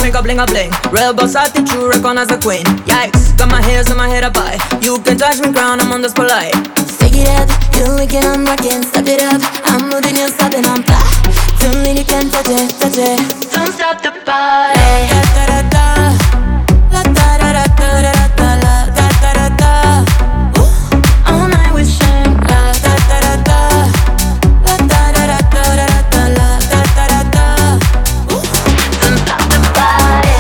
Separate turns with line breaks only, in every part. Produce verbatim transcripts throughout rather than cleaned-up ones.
make a bling a bling. Real boss attitude, true, recognize a queen. Yikes, got my hairs on my head up high. You can touch me crown, I'm on this polite.
Stick it up, you wicked, I'm rockin'. Step it up, I'm moving, you're stopping, I'm fly. Don't need you can touch it, touch it. Don't stop the party. Da da da da, la da da da da da da la da da da da. Ooh, all night we sing, la da da da da, la da da da da da da la da da da da. Ooh, don't stop the party.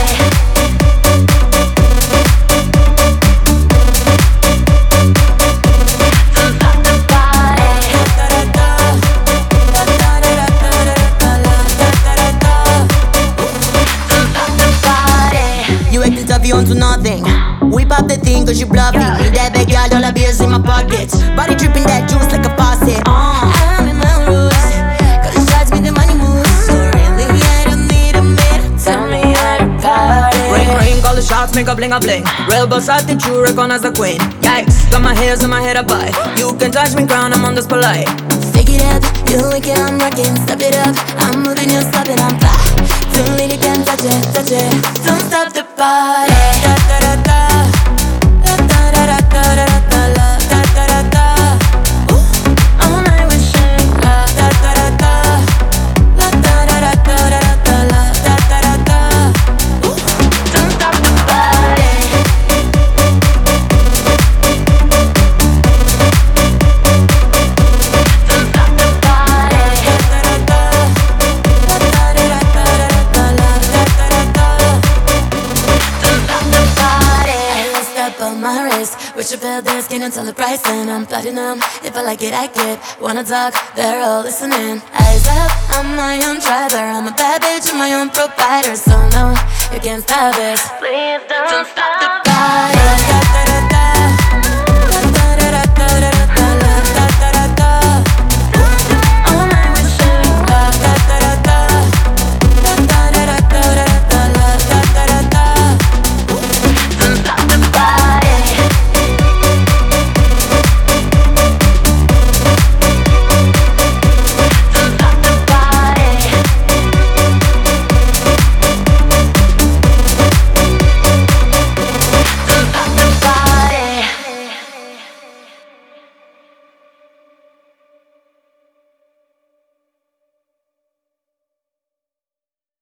Don't stop the party. Da da da da, la da da da da da da la da da da da. Ooh, don't stop the party.
You acting tough, you on to nothing. We pop the thing cause you bluffing. Need that big girl, all the beers in my pockets. Body dripping that juice like a faucet. uh.
I'm in my roots, cause it shots me the money moves. So really I don't need a man. Tell me how to party.
Ring ring, all the shots make a bling a bling. Real boss attitude, true, recognize a queen. Yikes, got my hairs on my head up high. You can touch me crown, I'm on this polite.
Stick it up, you wicked, I'm rockin'. Step it up, I'm moving, you're stopping, I'm fly. Don't need you can touch it, touch it. Don't stop the party. Da da da da, la da da da da da da la da da da da. Ooh, all night we sing, la da da da da, la da da da da da da la da da da da. Ooh, don't stop the party. Don't stop the party. Da da da da, la da da da da da la da da da da. Don't stop the party. I lost step on my wrist. Wish you felt this, can't tell the price, and I'm platinum. If I like it, I get. Wanna talk, they're all listening. Eyes up, I'm my own driver. I'm a bad bitch, I'm my own provider. So no, you can't stop it. Please don't, don't stop the party.